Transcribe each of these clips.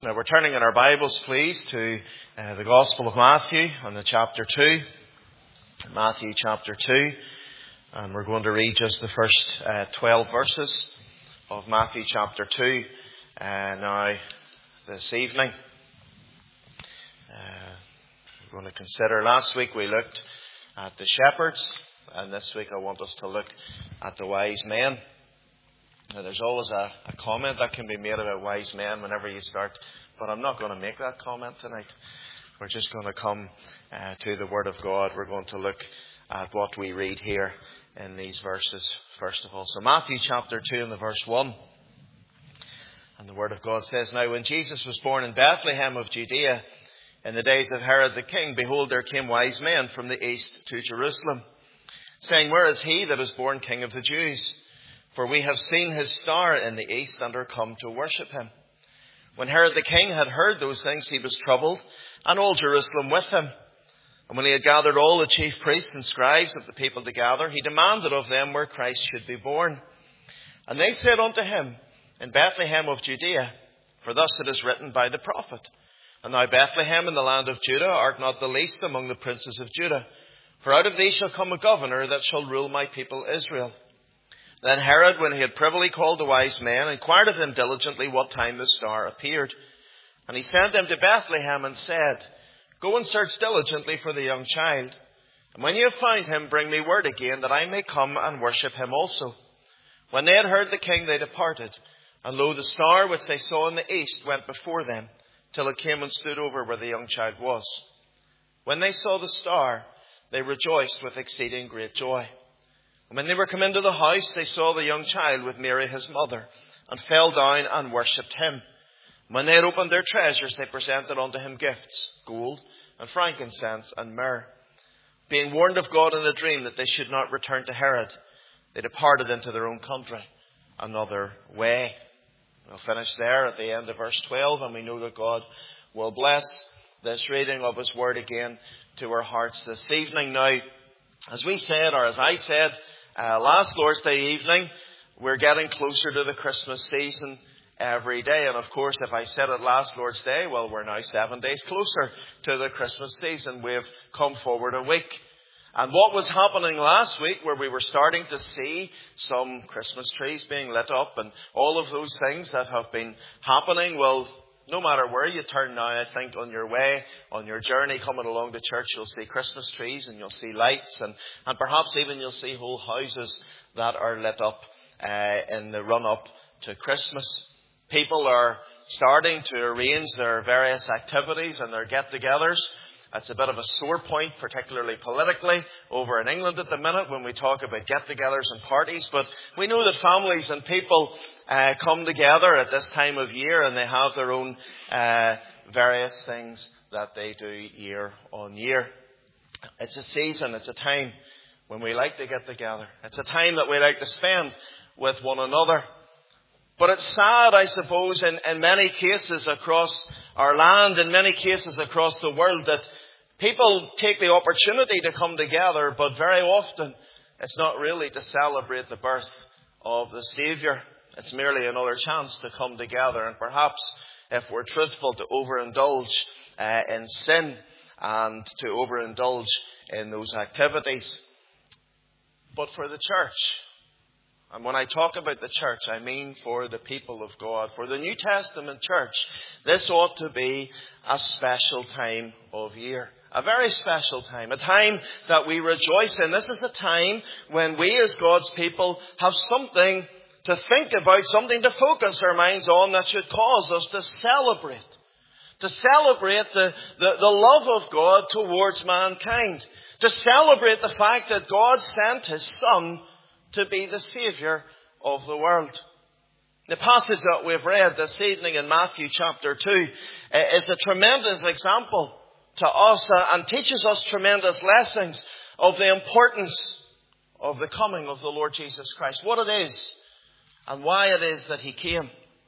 Now we're turning in our Bibles, please, to the Gospel of Matthew on the chapter 2. Matthew chapter 2. And we're going to read just the first 12 verses of Matthew chapter 2 now this evening. We're going to consider, last week we looked at the shepherds, and this week I want us to look at the wise men. Now, there's always a comment that can be made about wise men whenever you start, but I'm not going to make that comment tonight. We're just going to come to the Word of God. We're going to look at what we read here in these verses, first of all. So Matthew chapter 2 and the verse 1. And the Word of God says, Now when Jesus was born in Bethlehem of Judea, in the days of Herod the king, behold, there came wise men from the east to Jerusalem, saying, Where is he that is born King of the Jews? For we have seen his star in the east and are come to worship him. When Herod the king had heard those things, he was troubled, and all Jerusalem with him. And when he had gathered all the chief priests and scribes of the people together, he demanded of them where Christ should be born. And they said unto him, In Bethlehem of Judea, for thus it is written by the prophet, And thou, Bethlehem, in the land of Judah, art not the least among the princes of Judah. For out of thee shall come a governor that shall rule my people Israel. Then Herod, when he had privily called the wise men, inquired of them diligently what time the star appeared. And he sent them to Bethlehem and said, Go and search diligently for the young child. And when you have found him, bring me word again, that I may come and worship him also. When they had heard the king, they departed. And lo, the star which they saw in the east went before them, till it came and stood over where the young child was. When they saw the star, they rejoiced with exceeding great joy. And when they were come into the house, they saw the young child with Mary his mother, and fell down and worshipped him. When they had opened their treasures, they presented unto him gifts, gold and frankincense and myrrh. Being warned of God in a dream that they should not return to Herod, they departed into their own country another way. We'll finish there at the end of verse 12, and we know that God will bless this reading of his word again to our hearts this evening. Now, as we said, or as I said, last Lord's Day evening, we're getting closer to the Christmas season every day. And of course, if I said it last Lord's Day, well, we're now 7 days closer to the Christmas season. We've come forward a week. And what was happening last week, where we were starting to see some Christmas trees being lit up and all of those things that have been happening, well, no matter where you turn now, I think on your way, on your journey coming along to church, you'll see Christmas trees and you'll see lights and perhaps even you'll see whole houses that are lit up in the run-up to Christmas. People are starting to arrange their various activities and their get-togethers. It's a bit of a sore point, particularly politically, over in England at the minute when we talk about get-togethers and parties. But we know that families and people come together at this time of year, and they have their own various things that they do year on year. It's a season, it's a time when we like to get together. It's a time that we like to spend with one another. But it's sad, I suppose, in many cases across our land, in many cases across the world, that people take the opportunity to come together, but very often it's not really to celebrate the birth of the Saviour. It's merely another chance to come together and perhaps, if we're truthful, to overindulge in sin and to overindulge in those activities. But for the church, and when I talk about the church, I mean for the people of God, for the New Testament church, this ought to be a special time of year. A very special time. A time that we rejoice in. This is a time when we as God's people have something to think about, something to focus our minds on that should cause us to celebrate. To celebrate the love of God towards mankind. To celebrate the fact that God sent His Son to be the Saviour of the world. The passage that we've read this evening in Matthew chapter 2 is a tremendous example to us and teaches us tremendous lessons of the importance of the coming of the Lord Jesus Christ. What it is and why it is that He came.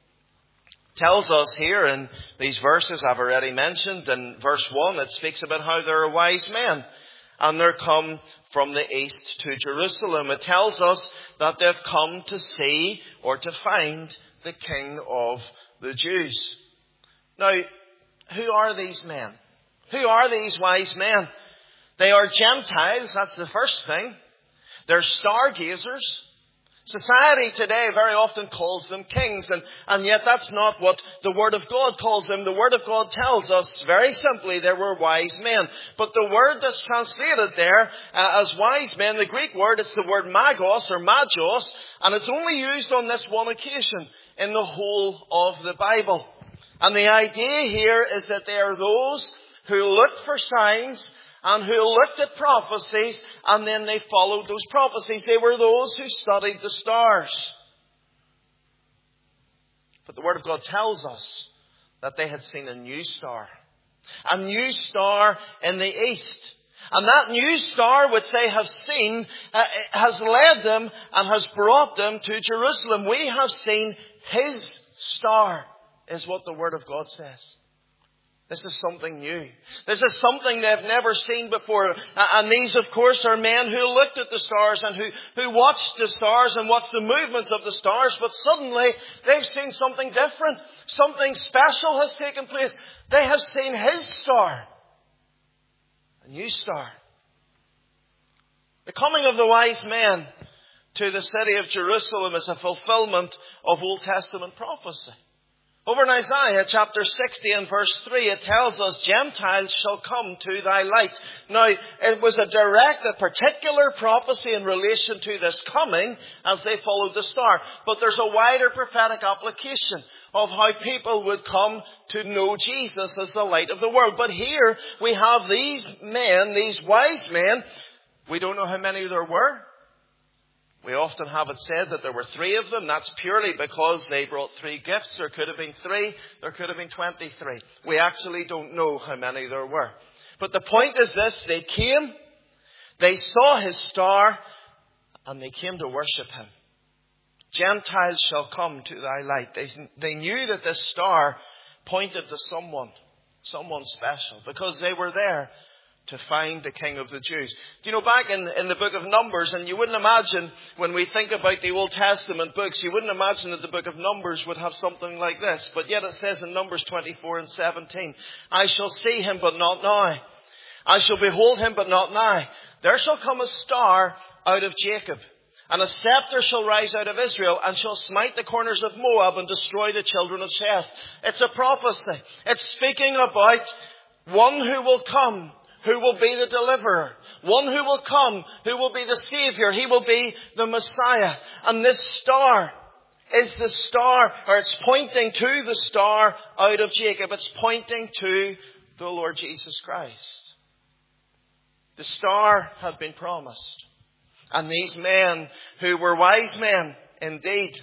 Tells us here in these verses I've already mentioned. In verse 1 it speaks about how there are wise men. And they're come from the east to Jerusalem. It tells us that they've come to see or to find the King of the Jews. Now, who are these men? Who are these wise men? They are Gentiles, that's the first thing. They're stargazers. Society today very often calls them kings, and yet that's not what the Word of God calls them. The Word of God tells us very simply they were wise men. But the word that's translated there as wise men, the Greek word, it's the word magos or magos, and it's only used on this one occasion in the whole of the Bible. And the idea here is that they are those who looked for signs and who looked at prophecies, and then they followed those prophecies. They were those who studied the stars. But the Word of God tells us that they had seen a new star. A new star in the east. And that new star which they have seen has led them and has brought them to Jerusalem. We have seen His star, is what the Word of God says. This is something new. This is something they've never seen before. And these, of course, are men who looked at the stars and who watched the stars and watched the movements of the stars. But suddenly, they've seen something different. Something special has taken place. They have seen His star. A new star. The coming of the wise men to the city of Jerusalem is a fulfillment of Old Testament prophecy. Over in Isaiah chapter 60 and verse 3, it tells us, Gentiles shall come to thy light. Now, it was a particular prophecy in relation to this coming as they followed the star. But there's a wider prophetic application of how people would come to know Jesus as the light of the world. But here we have these men, these wise men. We don't know how many there were. We often have it said that there were 3 of them. That's purely because they brought 3 gifts. There could have been 3. There could have been 23. We actually don't know how many there were. But the point is this. They came, they saw His star, and they came to worship Him. Gentiles shall come to thy light. They knew that this star pointed to someone special, because they were there to find the King of the Jews. Do you know, back in the book of Numbers, and you wouldn't imagine, when we think about the Old Testament books, you wouldn't imagine that the book of Numbers would have something like this. But yet it says in Numbers 24 and 17, I shall see Him, but not now. I shall behold Him, but not now. There shall come a star out of Jacob, and a scepter shall rise out of Israel, and shall smite the corners of Moab, and destroy the children of Sheth. It's a prophecy. It's speaking about one who will come, who will be the deliverer. One who will come, who will be the Savior. He will be the Messiah. And this star is the star, or it's pointing to the star out of Jacob. It's pointing to the Lord Jesus Christ. The star had been promised. And these men, who were wise men indeed,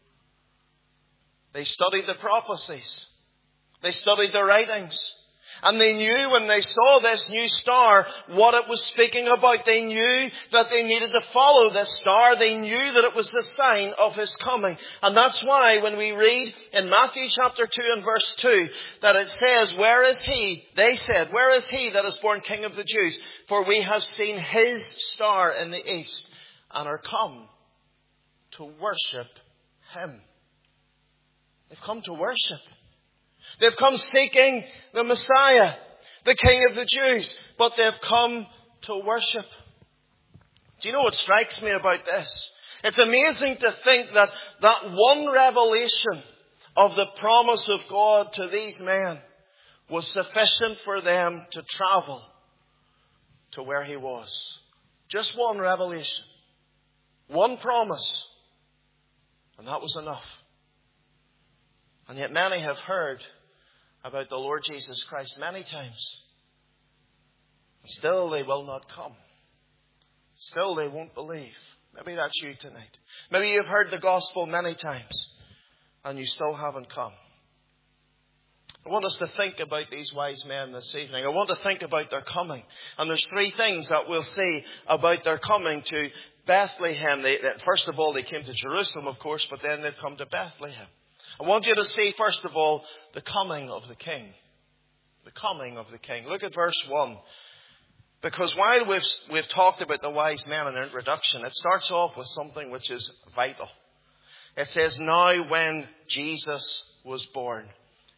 they studied the prophecies. They studied the writings. And they knew when they saw this new star what it was speaking about. They knew that they needed to follow this star. They knew that it was the sign of His coming. And that's why when we read in Matthew chapter 2 and verse 2 that it says, where is He? They said, where is He that is born King of the Jews? For we have seen His star in the east and are come to worship Him. They've come to worship. They've come seeking the Messiah, the King of the Jews, but they've come to worship. Do you know what strikes me about this? It's amazing to think that one revelation of the promise of God to these men was sufficient for them to travel to where He was. Just one revelation. One promise. And that was enough. And yet many have heard about the Lord Jesus Christ many times. And still they will not come. Still they won't believe. Maybe that's you tonight. Maybe you've heard the gospel many times and you still haven't come. I want us to think about these wise men this evening. I want to think about their coming. And there's 3 things that we'll see about their coming to Bethlehem. First of all, they came to Jerusalem, of course, but then they've come to Bethlehem. I want you to see, first of all, the coming of the King. The coming of the King. Look at verse 1. Because while we've talked about the wise men in the introduction, it starts off with something which is vital. It says, now when Jesus was born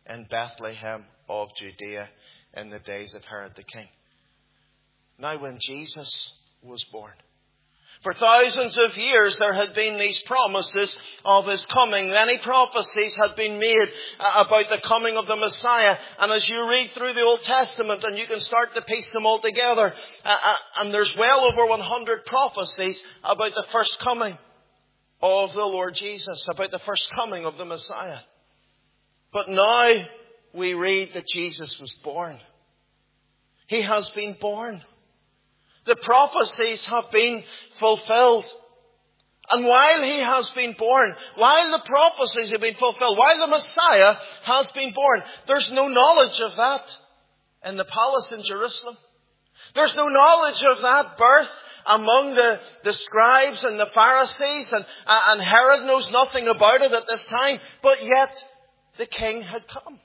in Bethlehem of Judea in the days of Herod the king. Now when Jesus was born, for thousands of years there had been these promises of His coming. Many prophecies had been made about the coming of the Messiah. And as you read through the Old Testament, and you can start to piece them all together, and there's well over 100 prophecies about the first coming of the Lord Jesus, about the first coming of the Messiah. But now we read that Jesus was born. He has been born. The prophecies have been fulfilled. And while He has been born, while the prophecies have been fulfilled, while the Messiah has been born, there's no knowledge of that in the palace in Jerusalem. There's no knowledge of that birth among the scribes and the Pharisees, and Herod knows nothing about it at this time, but yet the king had come.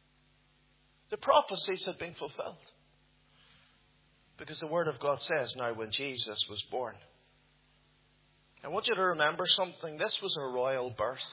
The prophecies had been fulfilled. Because the Word of God says now when Jesus was born. I want you to remember something. This was a royal birth.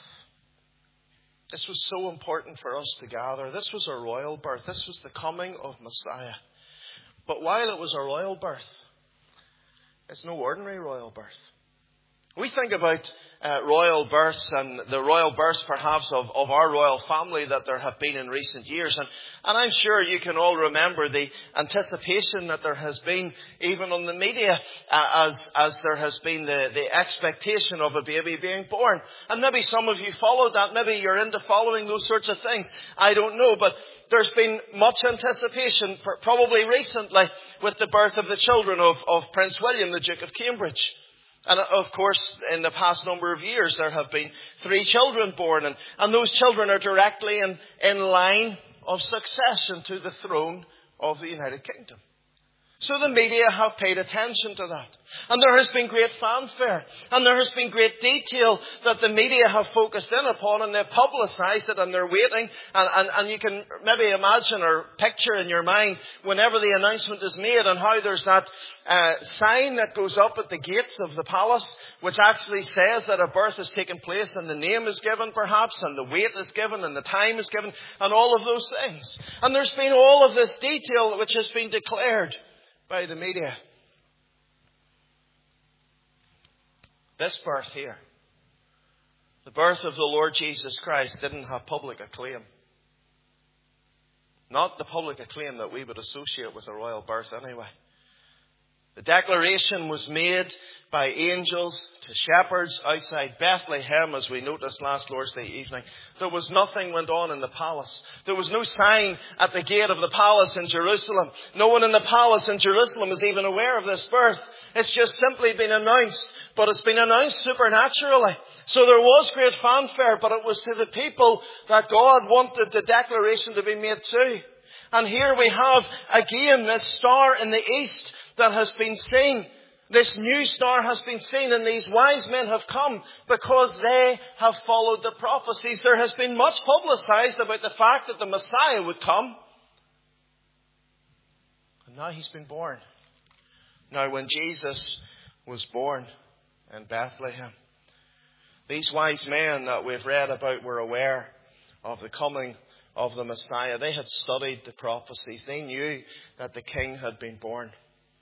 This was so important for us to gather. This was a royal birth. This was the coming of Messiah. But while it was a royal birth, it's no ordinary royal birth. We think about royal births and the royal births perhaps of our royal family that there have been in recent years. And I'm sure you can all remember the anticipation that there has been even on the media as there has been the expectation of a baby being born. And maybe some of you followed that. Maybe you're into following those sorts of things. I don't know. But there's been much anticipation, probably recently, with the birth of the children of Prince William, the Duke of Cambridge. And of course, in the past number of years, there have been 3 children born. And those children are directly in line of succession to the throne of the United Kingdom. So the media have paid attention to that. And there has been great fanfare. And there has been great detail that the media have focused in upon. And they've publicised it and they're waiting. And you can maybe imagine or picture in your mind whenever the announcement is made and how there's that sign that goes up at the gates of the palace, which actually says that a birth has taken place and the name is given perhaps, and the weight is given and the time is given, and all of those things. And there's been all of this detail which has been declared by the media. This birth here, the birth of the Lord Jesus Christ, didn't have public acclaim. Not the public acclaim that we would associate with a royal birth anyway. The declaration was made by angels to shepherds outside Bethlehem, as we noticed last Lord's Day evening. There was nothing went on in the palace. There was no sign at the gate of the palace in Jerusalem. No one in the palace in Jerusalem is even aware of this birth. It's just simply been announced, but it's been announced supernaturally. So there was great fanfare, but it was to the people that God wanted the declaration to be made to. And here we have again this star in the east that has been seen. This new star has been seen, and these wise men have come because they have followed the prophecies. There has been much publicized about the fact that the Messiah would come. And now He's been born. Now when Jesus was born in Bethlehem, these wise men that we've read about were aware of the coming of the Messiah. They had studied the prophecies. They knew that the King had been born.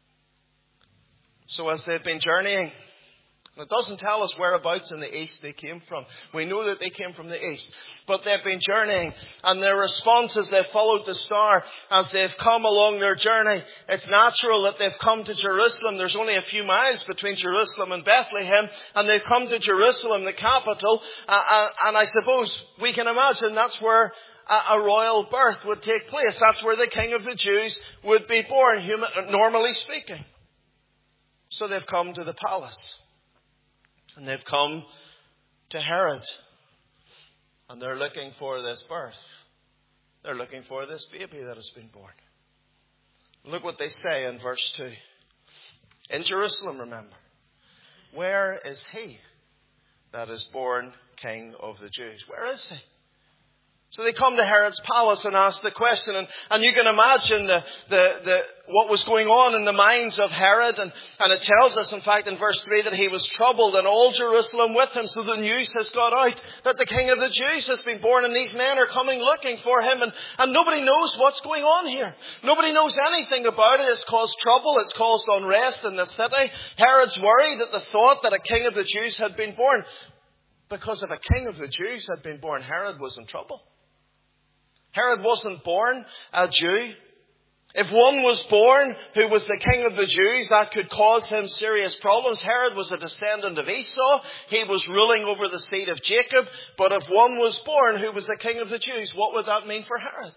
So as they've been journeying, it doesn't tell us whereabouts in the east they came from. We know that they came from the east. But they've been journeying, and their response as they've followed the star, as they've come along their journey, it's natural that they've come to Jerusalem. There's only a few miles between Jerusalem and Bethlehem, and they've come to Jerusalem, the capital, and I suppose we can imagine that's where a royal birth would take place. That's where the King of the Jews would be born, normally speaking. So they've come to the palace. And they've come to Herod. And they're looking for this birth. They're looking for this baby that has been born. Look what they say in verse 2. In Jerusalem, remember. Where is He that is born King of the Jews? Where is He? So they come to Herod's palace and ask the question, and you can imagine what was going on in the minds of Herod, and it tells us, in fact, in verse 3, that he was troubled, and all Jerusalem with him. So the news has got out that the King of the Jews has been born, and these men are coming looking for him, and nobody knows what's going on here. Nobody knows anything about it. It's caused trouble. It's caused unrest in the city. Herod's worried at the thought that a King of the Jews had been born. Because if a King of the Jews had been born, Herod was in trouble. Herod wasn't born a Jew. If one was born who was the King of the Jews, that could cause him serious problems. Herod was a descendant of Esau. He was ruling over the seed of Jacob. But if one was born who was the King of the Jews, what would that mean for Herod?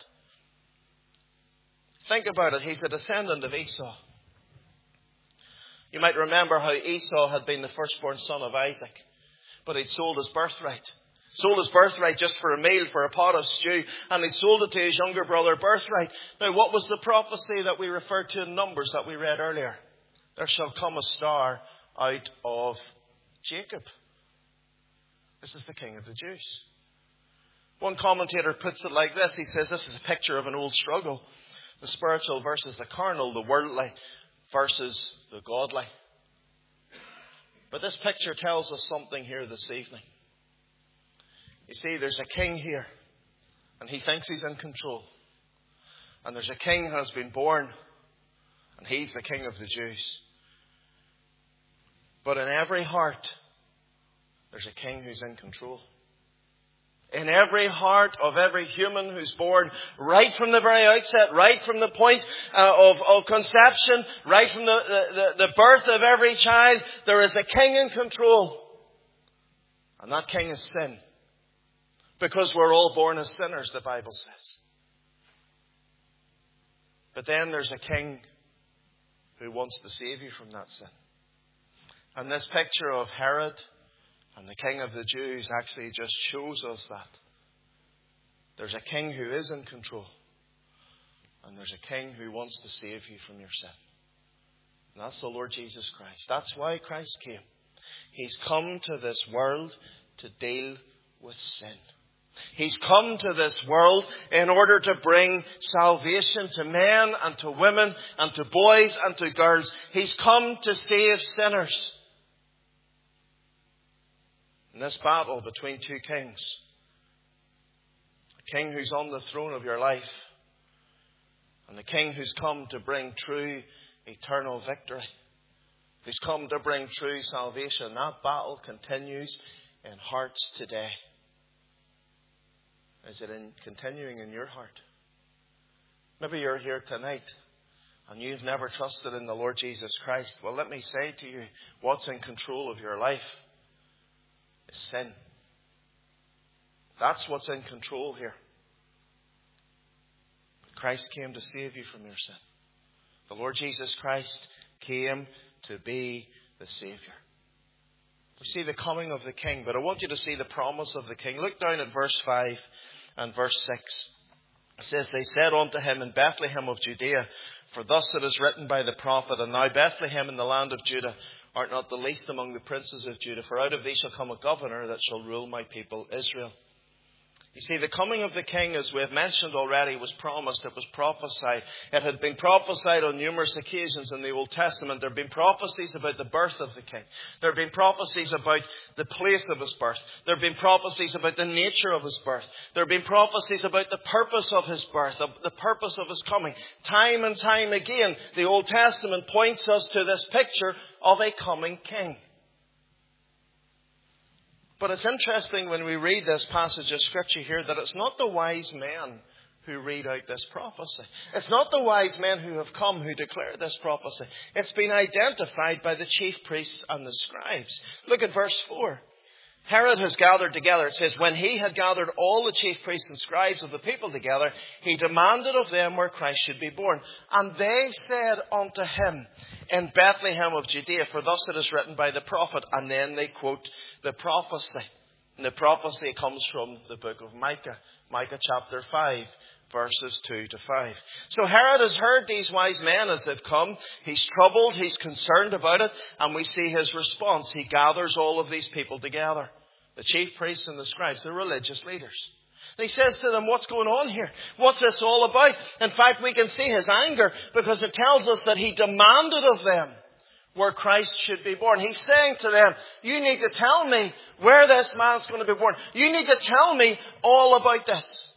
Think about it. He's a descendant of Esau. You might remember how Esau had been the firstborn son of Isaac, but he'd sold his birthright. Sold his birthright just for a meal, for a pot of stew, and he'd sold it to his younger brother birthright. Now, what was the prophecy that we referred to in Numbers that we read earlier? There shall come a star out of Jacob. This is the King of the Jews. One commentator puts it like this. He says this is a picture of an old struggle. The spiritual versus the carnal, the worldly versus the godly. But this picture tells us something here this evening. You see, there's a king here, and he thinks he's in control. And there's a king who has been born, and he's the King of the Jews. But in every heart, there's a king who's in control. In every heart of every human who's born, right from the very outset, right from the point of conception, right from the birth of every child, there is a king in control. And that king is sin. Because we're all born as sinners, the Bible says. But then there's a king who wants to save you from that sin. And this picture of Herod and the King of the Jews actually just shows us that. There's a king who is in control. And there's a king who wants to save you from your sin. And that's the Lord Jesus Christ. That's why Christ came. He's come to this world to deal with sin. He's come to this world in order to bring salvation to men and to women and to boys and to girls. He's come to save sinners. In this battle between two kings, a king who's on the throne of your life and the king who's come to bring true eternal victory, who's come to bring true salvation, that battle continues in hearts today. Is it continuing in your heart? Maybe you're here tonight and you've never trusted in the Lord Jesus Christ. Well, let me say to you, what's in control of your life is sin. That's what's in control here. But Christ came to save you from your sin. The Lord Jesus Christ came to be the Saviour. We see the coming of the King, but I want you to see the promise of the King. Look down at verse 5 and verse 6. It says, they said unto him in Bethlehem of Judea, for thus it is written by the prophet, and now Bethlehem in the land of Judah art not the least among the princes of Judah, for out of thee shall come a governor that shall rule my people Israel. You see, the coming of the King, as we have mentioned already, was promised. It was prophesied. It had been prophesied on numerous occasions in the Old Testament. There have been prophecies about the birth of the King. There have been prophecies about the place of his birth. There have been prophecies about the nature of his birth. There have been prophecies about the purpose of his birth, of the purpose of his coming. Time and time again, the Old Testament points us to this picture of a coming King. But it's interesting when we read this passage of Scripture here that it's not the wise men who read out this prophecy. It's not the wise men who have come who declare this prophecy. It's been identified by the chief priests and the scribes. Look at verse 4. Herod has gathered together. It says, when he had gathered all the chief priests and scribes of the people together, he demanded of them where Christ should be born. And they said unto him, in Bethlehem of Judea, for thus it is written by the prophet. And then they quote the prophecy. And the prophecy comes from the book of Micah. Micah chapter 5, verses 2 to 5. So Herod has heard these wise men as they've come. He's troubled. He's concerned about it. And we see his response. He gathers all of these people together. The chief priests and the scribes, the religious leaders. And he says to them, what's going on here? What's this all about? In fact, we can see his anger because it tells us that he demanded of them where Christ should be born. He's saying to them, you need to tell me where this man's going to be born. You need to tell me all about this.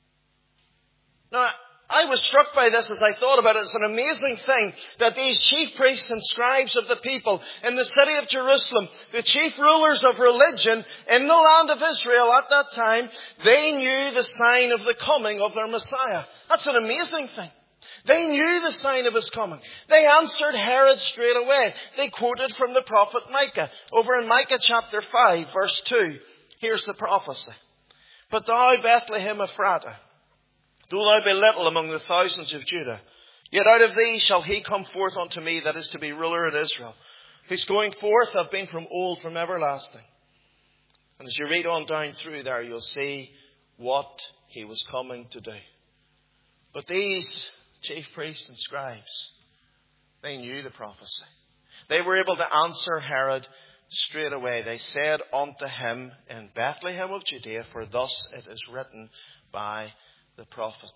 Now, I was struck by this as I thought about it. It's an amazing thing that these chief priests and scribes of the people in the city of Jerusalem, the chief rulers of religion in the land of Israel at that time, they knew the sign of the coming of their Messiah. That's an amazing thing. They knew the sign of his coming. They answered Herod straight away. They quoted from the prophet Micah. Over in Micah chapter 5, verse 2, here's the prophecy. But thou, Bethlehem Ephratah, though thou be little among the thousands of Judah, yet out of thee shall he come forth unto me that is to be ruler in Israel, whose going forth have been from old, from everlasting. And as you read on down through there, you'll see what he was coming to do. But these chief priests and scribes, they knew the prophecy. They were able to answer Herod straight away. They said unto him, in Bethlehem of Judea, for thus it is written by the prophet.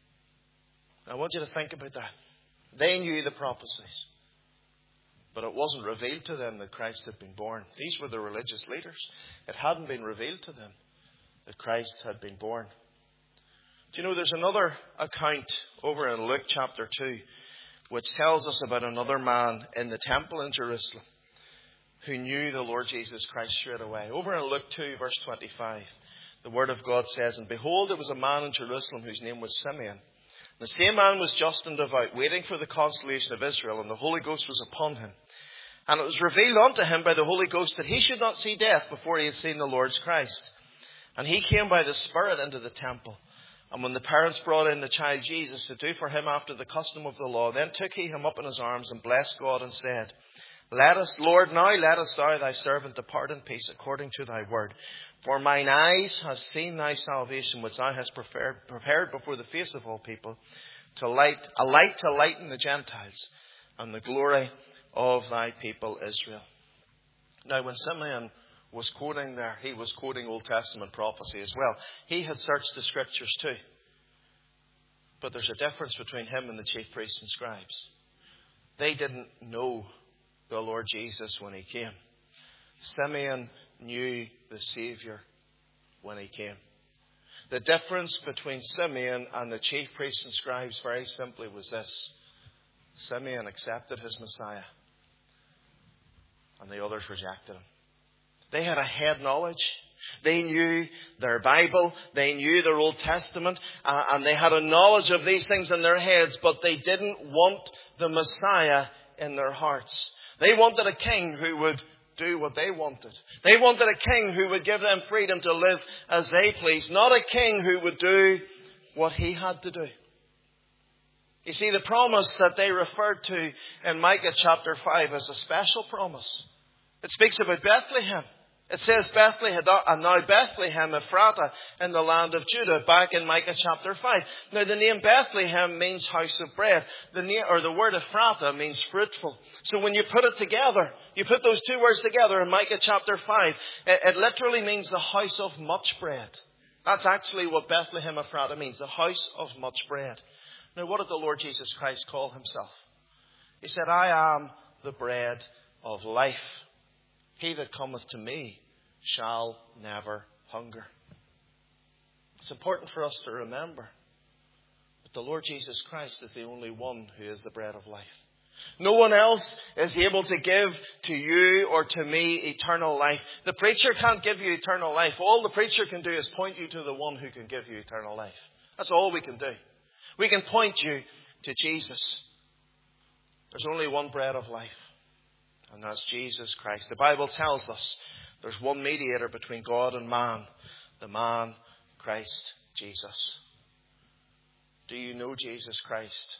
I want you to think about that. They knew the prophecies, but it wasn't revealed to them that Christ had been born. These were the religious leaders. It hadn't been revealed to them that Christ had been born. Do you know there's another account over in Luke chapter 2 which tells us about another man in the temple in Jerusalem who knew the Lord Jesus Christ straight away. Over in Luke 2 verse 25. The Word of God says, and behold, there was a man in Jerusalem whose name was Simeon. The same man was just and devout, waiting for the consolation of Israel, and the Holy Ghost was upon him. And it was revealed unto him by the Holy Ghost that he should not see death before he had seen the Lord's Christ. And he came by the Spirit into the temple. And when the parents brought in the child Jesus to do for him after the custom of the law, then took he him up in his arms and blessed God and said, Lord, now lettest thou thy servant depart in peace according to thy word. For mine eyes have seen thy salvation, which thou hast prepared before the face of all people, a light to lighten the Gentiles, and the glory of thy people Israel. Now, when Simeon was quoting there, he was quoting Old Testament prophecy as well. He had searched the Scriptures too. But there's a difference between him and the chief priests and scribes. They didn't know the Lord Jesus when he came. Simeon knew the Saviour when he came. The difference between Simeon and the chief priests and scribes very simply was this. Simeon accepted his Messiah, and the others rejected him. They had a head knowledge. They knew their Bible. They knew their Old Testament. And they had a knowledge of these things in their heads, but they didn't want the Messiah in their hearts. They wanted a king who would do what they wanted. They wanted a king who would give them freedom to live as they pleased, not a king who would do what he had to do. You see, the promise that they referred to in Micah chapter 5 is a special promise. It speaks about Bethlehem. It says Bethlehem, and now Bethlehem Ephratah in the land of Judah, back in Micah chapter 5. Now the name Bethlehem means house of bread. The word Ephratah means fruitful. So when you put it together, you put those two words together in Micah chapter 5, it literally means the house of much bread. That's actually what Bethlehem Ephratah means, the house of much bread. Now what did the Lord Jesus Christ call himself? He said, I am the bread of life. He that cometh to me shall never hunger. It's important for us to remember that the Lord Jesus Christ is the only one who is the bread of life. No one else is able to give to you or to me eternal life. The preacher can't give you eternal life. All the preacher can do is point you to the one who can give you eternal life. That's all we can do. We can point you to Jesus. There's only one bread of life. And that's Jesus Christ. The Bible tells us there's one mediator between God and man. The man, Christ Jesus. Do you know Jesus Christ?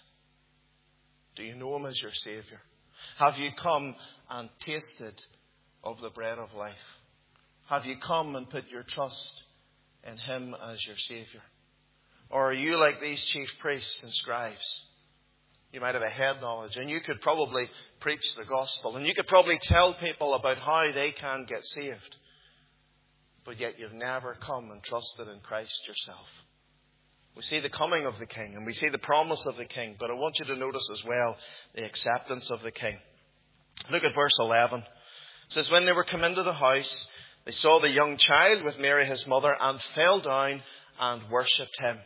Do you know him as your Saviour? Have you come and tasted of the bread of life? Have you come and put your trust in him as your Saviour? Or are you like these chief priests and scribes? You might have a head knowledge, and you could probably preach the gospel, and you could probably tell people about how they can get saved. but yet you've never come and trusted in Christ yourself. We see the coming of the King and we see the promise of the King, but I want you to notice as well the acceptance of the King. Look at verse 11. It says, when they were come into the house, they saw the young child with Mary his mother and fell down and worshipped him.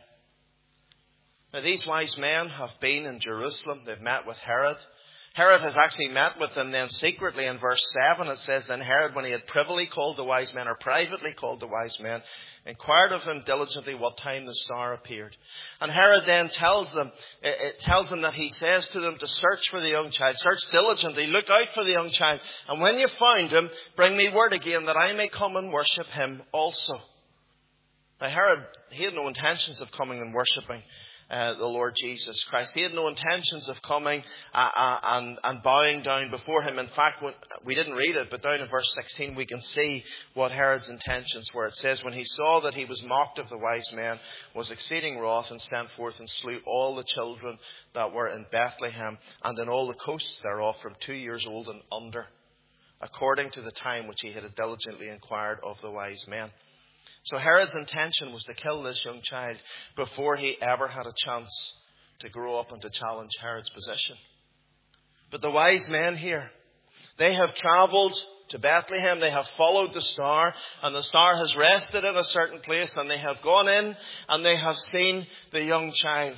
Now these wise men have been in Jerusalem. They've met with Herod. Herod has actually met with them then secretly. In verse 7 it says, then Herod, when he had privily called the wise men, or privately called the wise men, inquired of them diligently what time the star appeared. And Herod then tells them that he says to them to search for the young child. Search diligently, look out for the young child. And when you find him, bring me word again that I may come and worship him also. Now Herod, he had no intentions of coming and worshipping the Lord Jesus Christ. He had no intentions of coming and bowing down before him. In fact, we didn't read it, but down in verse 16 we can see what Herod's intentions were. It says, when he saw that he was mocked of the wise men, was exceeding wroth, and sent forth and slew all the children that were in Bethlehem and in all the coasts thereof from 2 years old and under, according to the time which he had diligently inquired of the wise men. So Herod's intention was to kill this young child before he ever had a chance to grow up and to challenge Herod's position. But the wise men here, they have travelled to Bethlehem. They have followed the star, and the star has rested in a certain place, and they have gone in and they have seen the young child.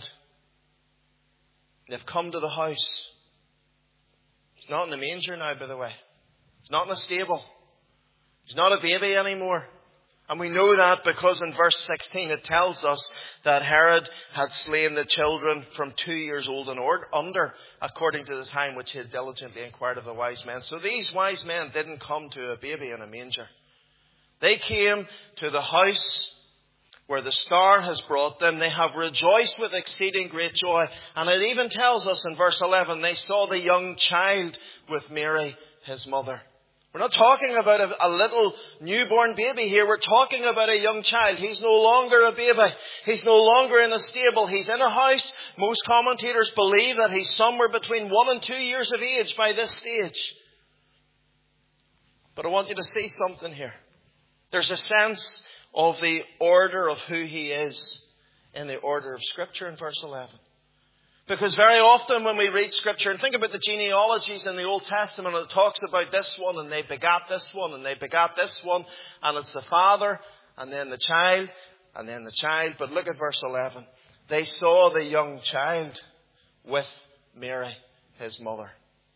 They've come to the house. He's not in the manger now, by the way. He's not in a stable. He's not a baby anymore. And we know that because in verse 16 it tells us that Herod had slain the children from 2 years old and under, according to the time which he had diligently inquired of the wise men. So these wise men didn't come to a baby in a manger. They came to the house where the star has brought them. They have rejoiced with exceeding great joy. And it even tells us in verse 11, they saw the young child with Mary, his mother. We're not talking about a little newborn baby here. We're talking about a young child. He's no longer a baby. He's no longer in a stable. He's in a house. Most commentators believe that he's somewhere between 1 and 2 years of age by this stage. But I want you to see something here. There's a sense of the order of who he is in the order of Scripture in verse 11. Because very often when we read Scripture, and think about the genealogies in the Old Testament, it talks about this one, and they begat this one, and they begat this one, and it's the father, and then the child, and then the child. But look at verse 11. They saw the young child with Mary, his mother.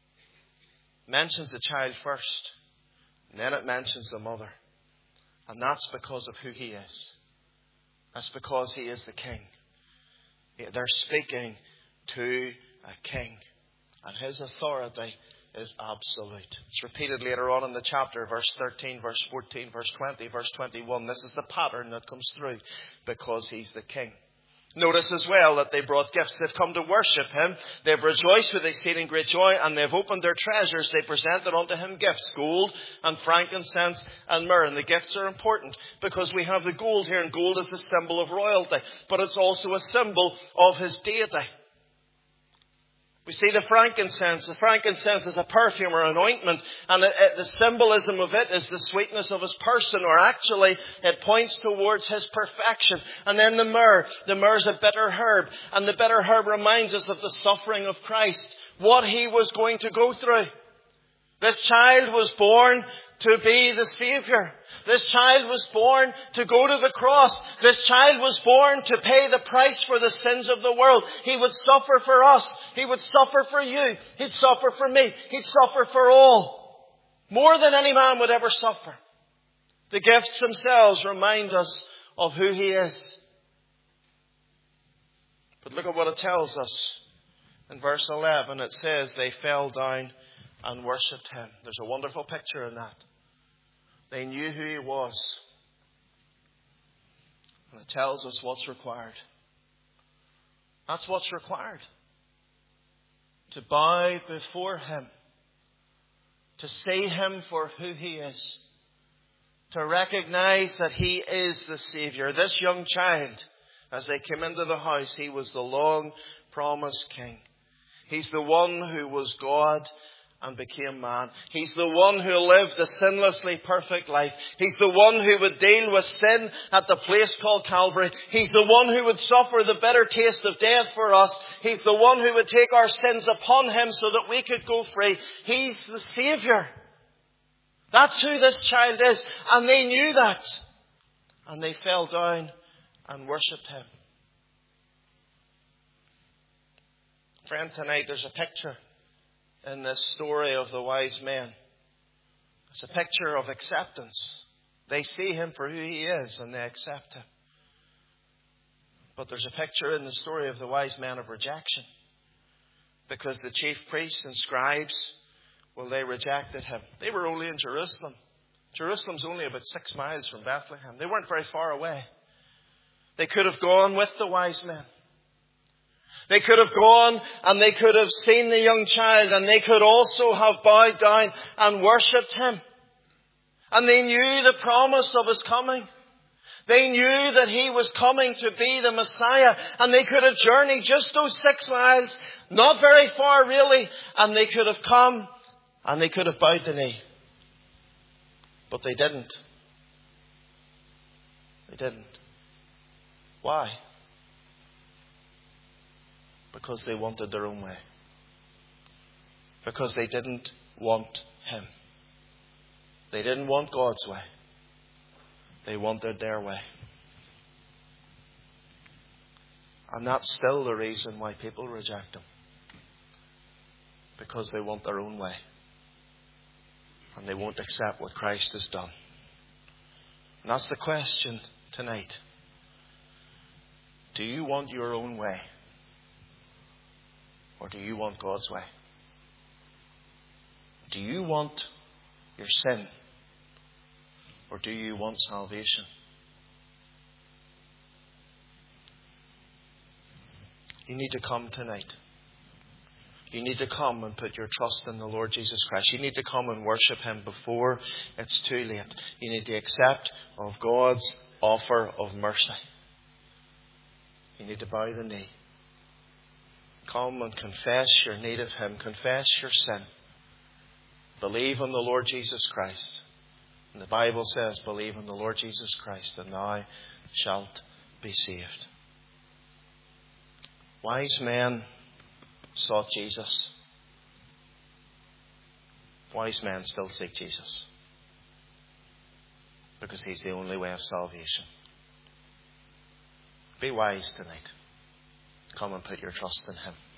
It mentions the child first, and then it mentions the mother. And that's because of who he is. That's because he is the King. They're speaking to a king, and his authority is absolute. It's repeated later on in the chapter, verse 13, verse 14, verse 20, verse 21. This is the pattern that comes through because he's the king. Notice as well that they brought gifts. They've come to worship him. They've rejoiced with exceeding great joy, and they've opened their treasures. They presented unto him gifts, gold and frankincense and myrrh. And the gifts are important because we have the gold here, and gold is a symbol of royalty, but it's also a symbol of his deity. We see the frankincense. The frankincense is a perfume or an ointment, and the symbolism of it is the sweetness of his person, or actually it points towards his perfection. And then the myrrh. The myrrh is a bitter herb, and the bitter herb reminds us of the suffering of Christ, what he was going to go through. This child was born to be the Saviour. This child was born to go to the cross. This child was born to pay the price for the sins of the world. He would suffer for us. He would suffer for you. He'd suffer for me. He'd suffer for all. More than any man would ever suffer. The gifts themselves remind us of who he is. But look at what it tells us. In verse 11 it says they fell down and worshipped him. There's a wonderful picture in that. They knew who he was. And it tells us what's required. That's what's required. To bow before him. To see him for who he is. To recognize that he is the Saviour. This young child, as they came into the house, he was the long promised King. He's the one who was God and became man. He's the one who lived a sinlessly perfect life. He's the one who would deal with sin at the place called Calvary. He's the one who would suffer the bitter taste of death for us. He's the one who would take our sins upon him so that we could go free. He's the Saviour. That's who this child is. And they knew that. And they fell down and worshipped him. Friend, tonight there's a picture in this story of the wise men. It's a picture of acceptance. They see him for who he is and they accept him. But there's a picture in the story of the wise men of rejection. Because the chief priests and scribes, well, they rejected him. They were only in Jerusalem. Jerusalem's only about 6 miles from Bethlehem. They weren't very far away. They could have gone with the wise men. They could have gone and they could have seen the young child and they could also have bowed down and worshipped him. And they knew the promise of his coming. They knew that he was coming to be the Messiah, and they could have journeyed just those 6 miles, not very far really, and they could have come and they could have bowed the knee. But they didn't. They didn't. Why? Because they wanted their own way. Because they didn't want him. They didn't want God's way. They wanted their way. And that's still the reason why people reject him. Because they want their own way. And they won't accept what Christ has done. And that's the question tonight. Do you want your own way? Or do you want God's way? Do you want your sin? Or do you want salvation? You need to come tonight. You need to come and put your trust in the Lord Jesus Christ. You need to come and worship him before it's too late. You need to accept of God's offer of mercy. You need to bow the knee. Come and confess your need of him. Confess your sin. Believe in the Lord Jesus Christ. And the Bible says, believe in the Lord Jesus Christ, and thou shalt be saved. Wise men sought Jesus. Wise men still seek Jesus. Because he's the only way of salvation. Be wise tonight. Come and put your trust in him.